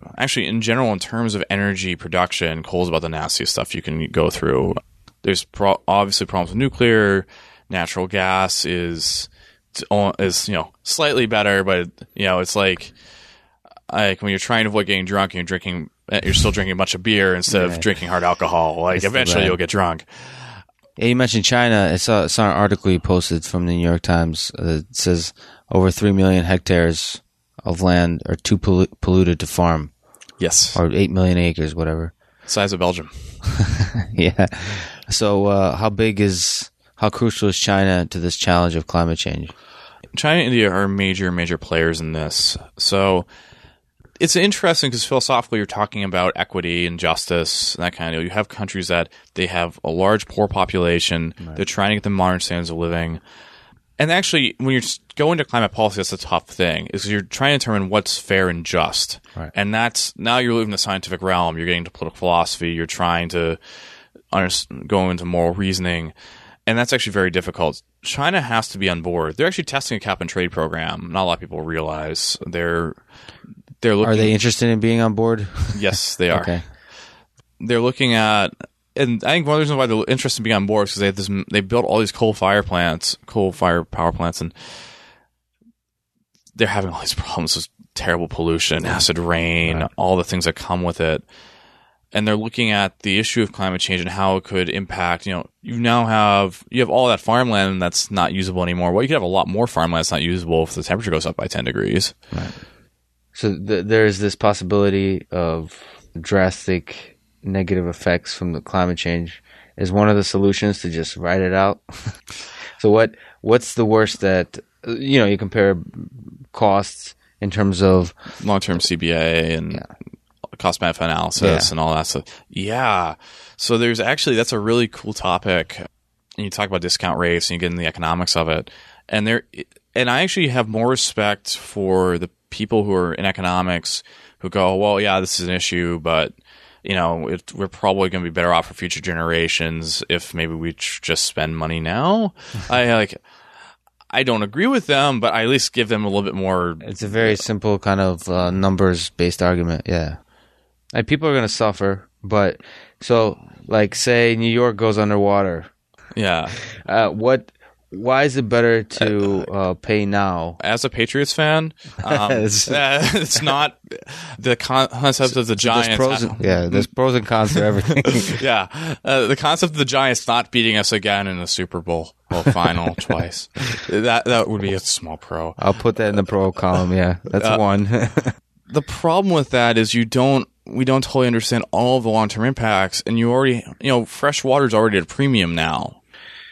energy production, coal is about the nastiest stuff you can go through. There's obviously problems with nuclear. Natural gas is slightly better, but it's like when you're trying to avoid getting drunk and you're still drinking a bunch of beer instead of drinking hard alcohol. Like eventually you'll get drunk. Yeah, you mentioned China. I saw an article you posted from the New York Times that says over 3 million hectares of land are too polluted to farm. Yes. Or 8 million acres, whatever. Size of Belgium. Yeah. So how crucial is China to this challenge of climate change? China and India are major players in this. So it's interesting because philosophically you're talking about equity and justice and that kind of deal. You have countries that they have a large poor population. Right. They're trying to get them modern standards of living. And actually, when you're going to climate policy, that's a tough thing, is you're trying to determine what's fair and just. Right. And now you're leaving the scientific realm. You're getting to political philosophy. You're trying to go into moral reasoning. And that's actually very difficult. China has to be on board. They're actually testing a cap-and-trade program. Not a lot of people realize. They're looking. Are they interested in being on board? Yes, they are. Okay. They're looking at, and I think one of the reasons why they're interested in being on board is because they built all these coal-fired power plants, and they're having all these problems with terrible pollution, acid rain, right, all the things that come with it. And they're looking at the issue of climate change and how it could impact, you have all that farmland that's not usable anymore. Well, you could have a lot more farmland that's not usable if the temperature goes up by 10 degrees. Right. So there's this possibility of drastic negative effects from the climate change. Is one of the solutions to just write it out? So what's the worst that, you compare costs in terms of long-term CBA and cost-benefit analysis and all that stuff. Yeah. So that's a really cool topic. And you talk about discount rates and you get into the economics of it. And I actually have more respect for the people who are in economics who go, well, yeah, this is an issue, but we're probably going to be better off for future generations if maybe we just spend money now. I don't agree with them, but I at least give them a little bit more. It's a very simple kind of numbers-based argument. Yeah. And people are going to suffer, but so say New York goes underwater. Yeah. Why is it better to pay now? As a Patriots fan, it's not the concept of the Giants. There's pros and cons to everything. The concept of the Giants not beating us again in the Super Bowl final twice. That would be a small pro. I'll put that in the pro column. Yeah, that's one. The problem with that is we don't totally understand all of the long-term impacts, and you already, fresh water is already at a premium now.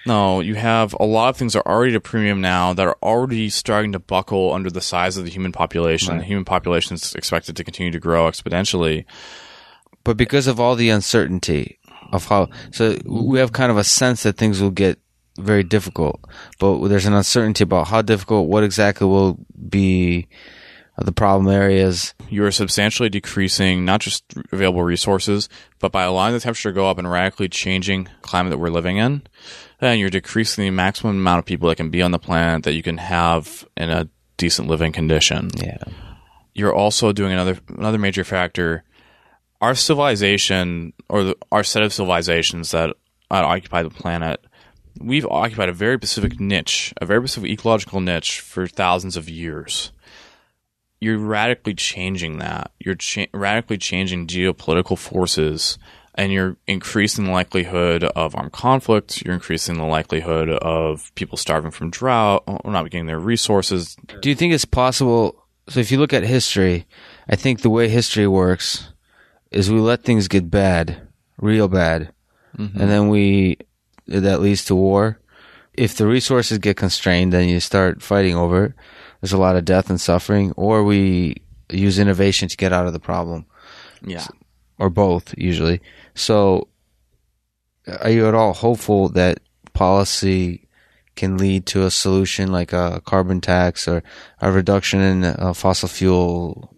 No, you have a lot of things that are already at a premium now that are already starting to buckle under the size of the human population. Right. The human population is expected to continue to grow exponentially. But because of all the uncertainty of how, so we have kind of a sense that things will get very difficult, but there's an uncertainty about how difficult, what exactly will be the problem areas. You are substantially decreasing not just available resources, but by allowing the temperature to go up and radically changing the climate that we're living in, then you're decreasing the maximum amount of people that can be on the planet that you can have in a decent living condition. Yeah. You're also doing another major factor. Our civilization, or our set of civilizations that occupy the planet, we've occupied a very specific niche, a very specific ecological niche for thousands of years. You're radically changing that. You're radically changing geopolitical forces, and you're increasing the likelihood of armed conflict. You're increasing the likelihood of people starving from drought or not getting their resources. Do you think it's possible? So if you look at history, I think the way history works is we let things get bad, real bad, and then that leads to war. If the resources get constrained, then you start fighting over it. There's a lot of death and suffering, or we use innovation to get out of the problem. Yeah. Or both, usually. So are you at all hopeful that policy can lead to a solution like a carbon tax or a reduction in fossil fuel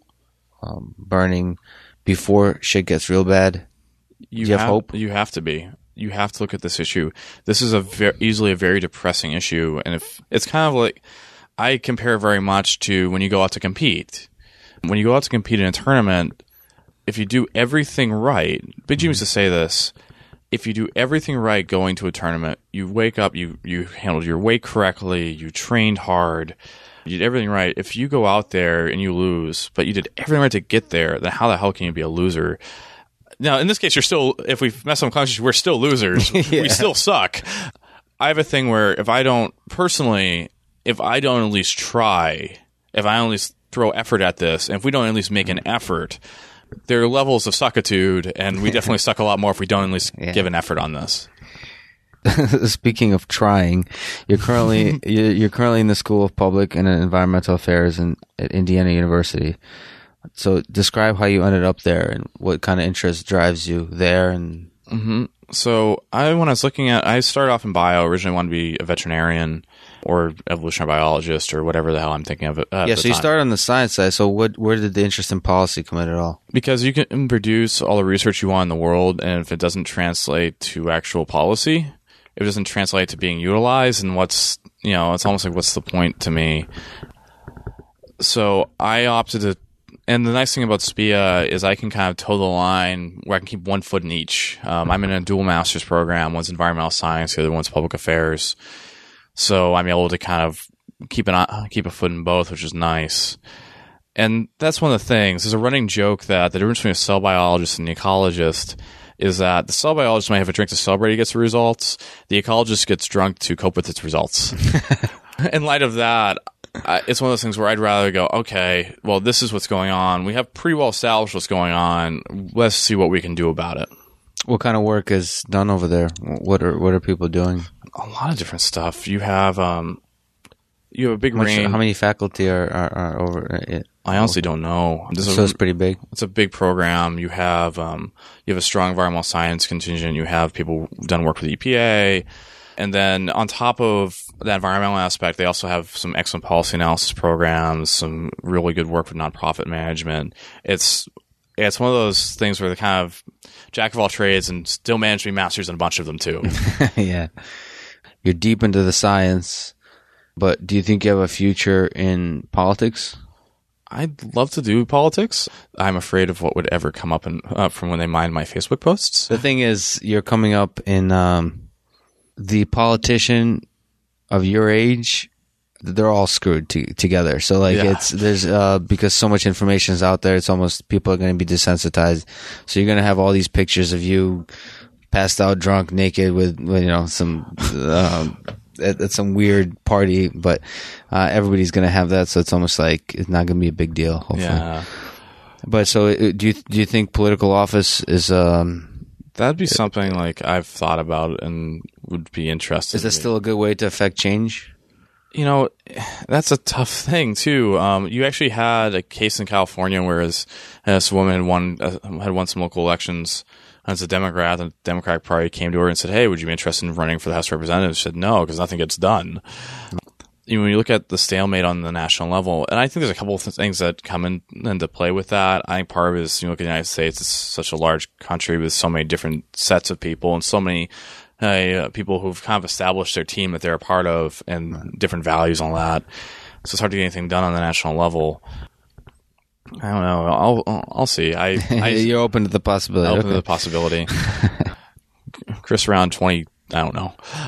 burning before shit gets real bad? Do you have hope? You have to be. You have to look at this issue. This is easily a very depressing issue, and if it's kind of like, I compare very much to when you go out to compete. When you go out to compete in a tournament, if you do everything right, Big Jim used to say this, if you do everything right going to a tournament, you wake up, you handled your weight correctly, you trained hard, you did everything right. If you go out there and you lose, but you did everything right to get there, then how the hell can you be a loser? Now, in this case, if we mess up consciously, we're still losers. Yeah. We still suck. I have a thing where if I don't at least try, if I only throw effort at this, and if we don't at least make an effort, there are levels of suckitude, and we definitely suck a lot more if we don't at least give an effort on this. Speaking of trying, you're currently in the School of Public and Environmental Affairs at Indiana University. So describe how you ended up there and what kind of interest drives you there. And So when I was looking at, I started off in bio. Originally wanted to be a veterinarian or evolutionary biologist or whatever the hell I'm thinking of. So you started on the science side. So where did the interest in policy come in at all? Because you can produce all the research you want in the world, and if it doesn't translate to actual policy, if it doesn't translate to being utilized, and it's almost like, what's the point to me? So I opted to. And the nice thing about SPIA is I can kind of toe the line where I can keep one foot in each. I'm in a dual master's program. One's environmental science, the other one's public affairs. So I'm able to kind of keep a foot in both, which is nice. And that's one of the things. There's a running joke that the difference between a cell biologist and an ecologist is that the cell biologist might have a drink to celebrate he gets the results. The ecologist gets drunk to cope with its results. In light of that, it's one of those things where I'd rather go, okay, well, this is what's going on. We have pretty well established what's going on. Let's see what we can do about it. What kind of work is done over there? What are people doing? A lot of different stuff. You have a big range. How many faculty are over it? I honestly don't know. It's pretty big. It's a big program. You have a strong environmental science contingent. You have people who've done work with the EPA. And then on top of the environmental aspect, they also have some excellent policy analysis programs, some really good work with nonprofit management. It's one of those things where they're kind of jack of all trades and still manage to be masters in a bunch of them too. Yeah. You're deep into the science, but do you think you have a future in politics? I'd love to do politics. I'm afraid of what would ever come up from when they mine my Facebook posts. The thing is, you're coming up in the politician of your age, they're all screwed together. So there's because so much information is out there, it's almost people are going to be desensitized. So you're going to have all these pictures of you passed out, drunk, naked with some at some weird party, but everybody's going to have that. So it's almost like it's not going to be a big deal. Hopefully. Yeah. But so do you think political office is That'd be something like I've thought about and would be interested. Is that still a good way to affect change? You know, that's a tough thing too. You actually had a case in California where this woman had won some local elections as a Democrat. The Democratic Party came to her and said, "Hey, would you be interested in running for the House of Representatives?" She said, "No, because nothing gets done." When you look at the stalemate on the national level, and I think there's a couple of things that come into play with that. I think part of it is, you look at the United States, it's such a large country with so many different sets of people and so many people who've kind of established their team that they're a part of and different values on that. So it's hard to get anything done on the national level. I don't know. I'll see. You're open to the possibility. Open to the possibility. Chris around 20, I don't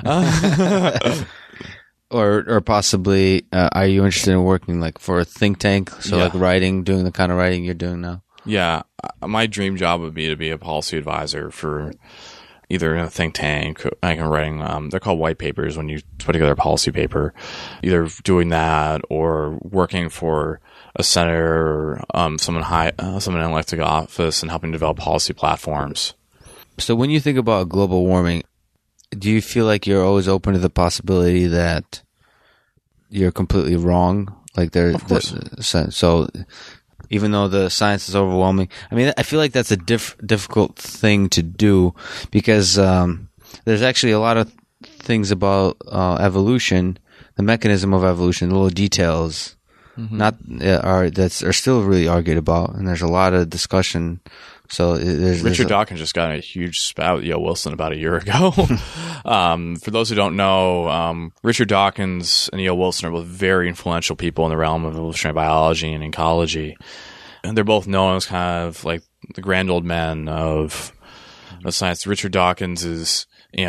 know. Or possibly, are you interested in working like for a think tank? So like writing, doing the kind of writing you're doing now? Yeah. My dream job would be to be a policy advisor for either a think tank. I can writing, they're called white papers when you put together a policy paper. Either doing that or working for a senator or someone in an elected office and helping develop policy platforms. So when you think about global warming, do you feel like you're always open to the possibility that you're completely wrong? Like of course. So even though the science is overwhelming, I mean, I feel like that's a difficult thing to do because there's actually a lot of things about evolution, the mechanism of evolution, little details, are still really argued about, and there's a lot of discussion. So Richard Dawkins just got in a huge spat with E.O. Wilson about a year ago. For those who don't know, Richard Dawkins and E.O. Wilson are both very influential people in the realm of evolutionary biology and ecology. And they're both known as kind of like the grand old men of science. Richard Dawkins is,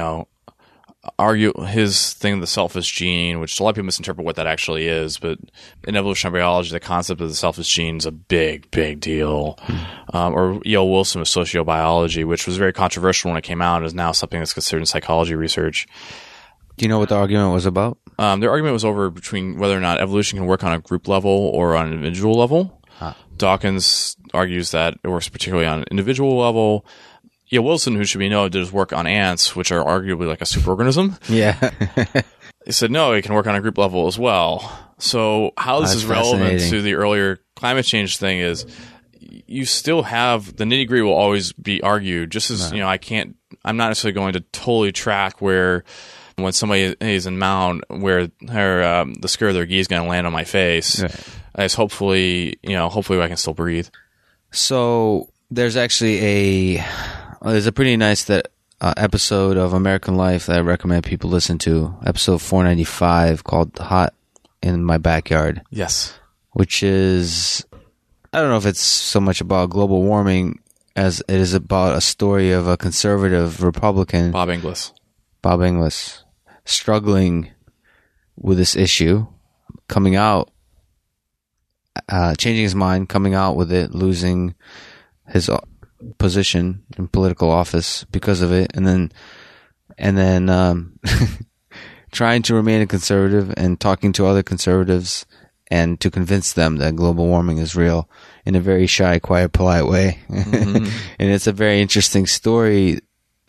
argue his thing, the selfish gene, which a lot of people misinterpret what that actually is, but in evolutionary biology, the concept of the selfish gene is a big, big deal. Or E.O. Wilson with sociobiology, which was very controversial when it came out, and is now something that's considered in psychology research. Do you know what the argument was about? Their argument was over between whether or not evolution can work on a group level or on an individual level. Dawkins argues that it works particularly on an individual level. Yeah, Wilson, who should be known, did his work on ants, which are arguably like a superorganism. Yeah. He said, no, it can work on a group level as well. So how this is relevant to the earlier climate change thing is you still have the nitty-gritty will always be argued, just as, I'm not necessarily going to totally track where when somebody is in mound where the skirt of their gi is going to land on my face. Right. As hopefully I can still breathe. So there's actually there's a pretty nice episode of American Life that I recommend people listen to, episode 495, called Hot in My Backyard. Yes. Which is, I don't know if it's so much about global warming as it is about a story of a conservative Republican, Bob Inglis, struggling with this issue, coming out, changing his mind, coming out with it, losing his position in political office because of it, and then trying to remain a conservative and talking to other conservatives and to convince them that global warming is real in a very shy, quiet, polite way. Mm-hmm. And it's a very interesting story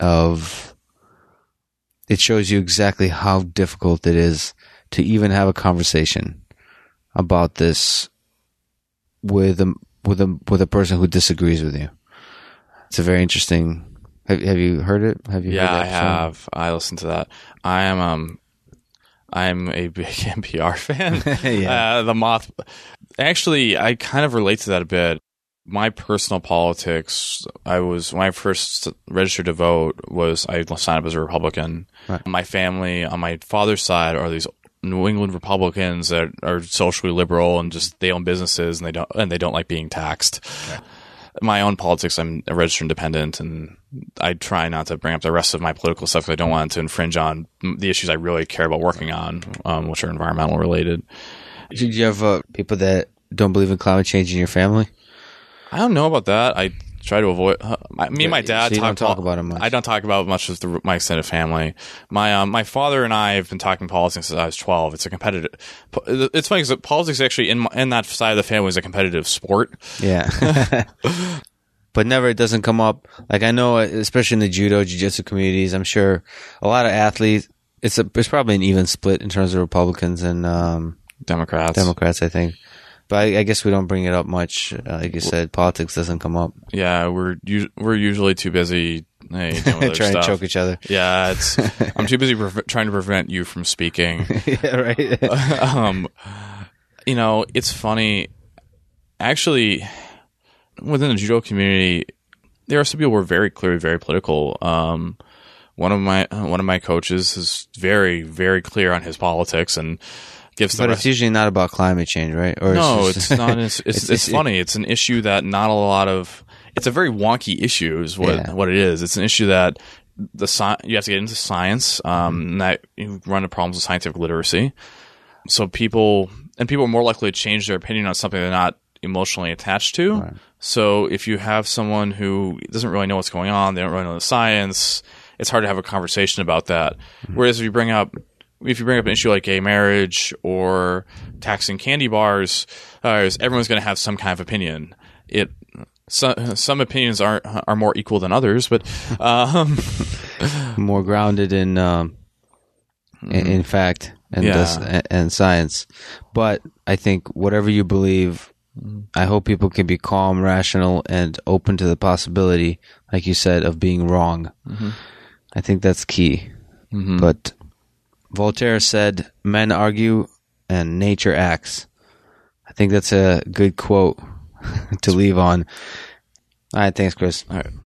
it shows you exactly how difficult it is to even have a conversation about this with a person who disagrees with you. It's a very interesting. Have you heard it? Heard I have. I listened to that. I'm a big NPR fan. Yeah. The Moth. Actually, I kind of relate to that a bit. My personal politics, when I first registered to vote, I signed up as a Republican. Right. My family on my father's side are these New England Republicans that are socially liberal and just they own businesses and they don't like being taxed. Okay. My own politics, I'm a registered independent, and I try not to bring up the rest of my political stuff because I don't want it to infringe on the issues I really care about working on, which are environmental related. Did you have people that don't believe in climate change in your family? I don't know about that. I try to avoid. Me and my dad talk about it much. I don't talk about it much with my extended family. My father and I have been talking politics since I was 12. It's a competitive. It's funny because politics actually in that side of the family is a competitive sport. Yeah. but never it doesn't come up. Like I know, especially in the judo, jiu-jitsu communities, I'm sure a lot of athletes. It's probably an even split in terms of Republicans and Democrats, I think. But I guess we don't bring it up much. Like you said, politics doesn't come up. Yeah, we're usually too busy dealing with other trying stuff. to choke each other. Yeah, I'm too busy trying to prevent you from speaking. Yeah, right. It's funny. Actually, within the judo community, there are some people who are very clearly very political. One of my coaches is very, very clear on his politics and gives. But it's usually not about climate change, right? Or no, it's not. It's funny. It's an issue that not a lot of. It's a very wonky issue, is what it is. It's an issue that you have to get into science, and that you run into problems with scientific literacy. So people are more likely to change their opinion on something they're not emotionally attached to. Right. So if you have someone who doesn't really know what's going on, they don't really know the science, it's hard to have a conversation about that. Mm-hmm. Whereas if you bring up an issue like gay marriage or taxing candy bars, everyone's going to have some kind of opinion. Some opinions are more equal than others, but more grounded in fact and science. But I think whatever you believe, I hope people can be calm, rational, and open to the possibility, like you said, of being wrong. Mm-hmm. I think that's key. Mm-hmm. But Voltaire said, "Men argue and nature acts." I think that's a good quote to leave on. All right, thanks, Chris. All right.